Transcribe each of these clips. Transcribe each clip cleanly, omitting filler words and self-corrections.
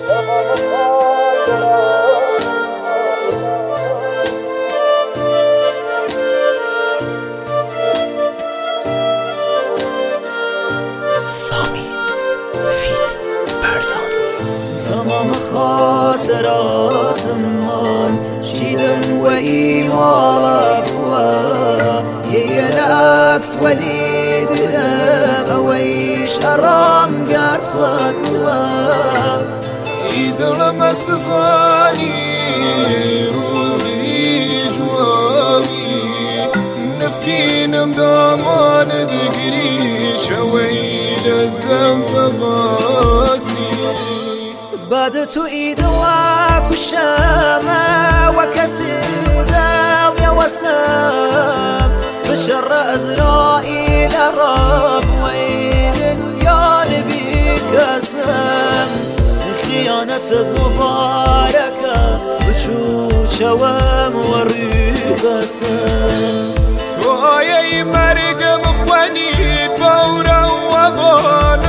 سامی فیت برزان. تمام خاطرات من شیدن و ایمالا بوا یه العکس ولید اویش ارام قرد خود بوا ایدل مسزانی روزی جوامی نفینم دامان دگری شویل الذنب فباسي بعد تو إيدواك والشامة وكسر يا وسام بشر أزرائيل الرب ويل يا نبي كسام خيانة مباركة بتشوت شوام وريبسام توي مرقم اخواني بورا وبان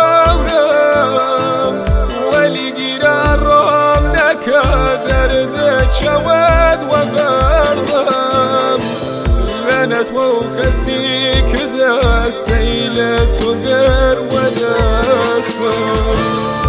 غورم ولي قرارم لك درد شواد وغرضم لنت وكسي كذا سيلت وقر ودسم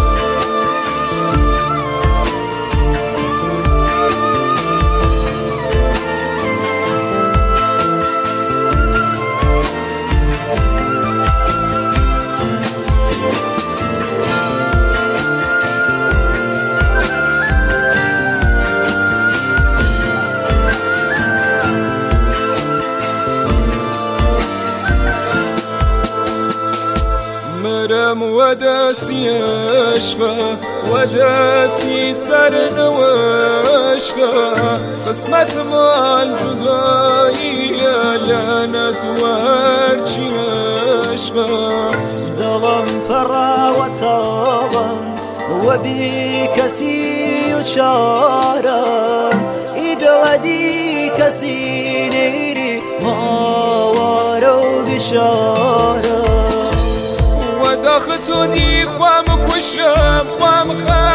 مرم وداسي عشقه وداسي سر وعشقه قسمت مال جدائية لعنت وهرچي عشقه دلم پرا و تابم و بی کسی و چارم ایدل دی کسی نیری ماوارو بشارم وداختوني خوام كشم خوام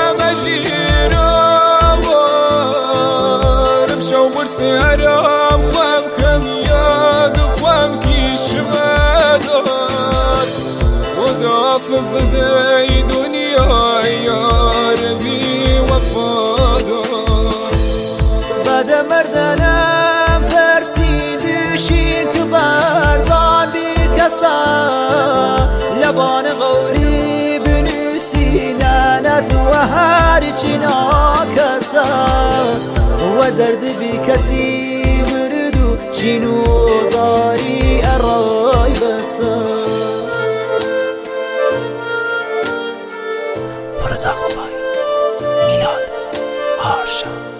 خامجيرم رمشو برسيارم خوام كمياد خوام كيشمادار ودافز داي دنيا يا ربي وفادار بعد مردنم پرسی بشین که برزان بی کسا لبان غوری بنوسی لعنت و هرچی ناکسا و درد بی کسی بردو جینو زاری ارای بسا پروداکت بای میلاد آرشا.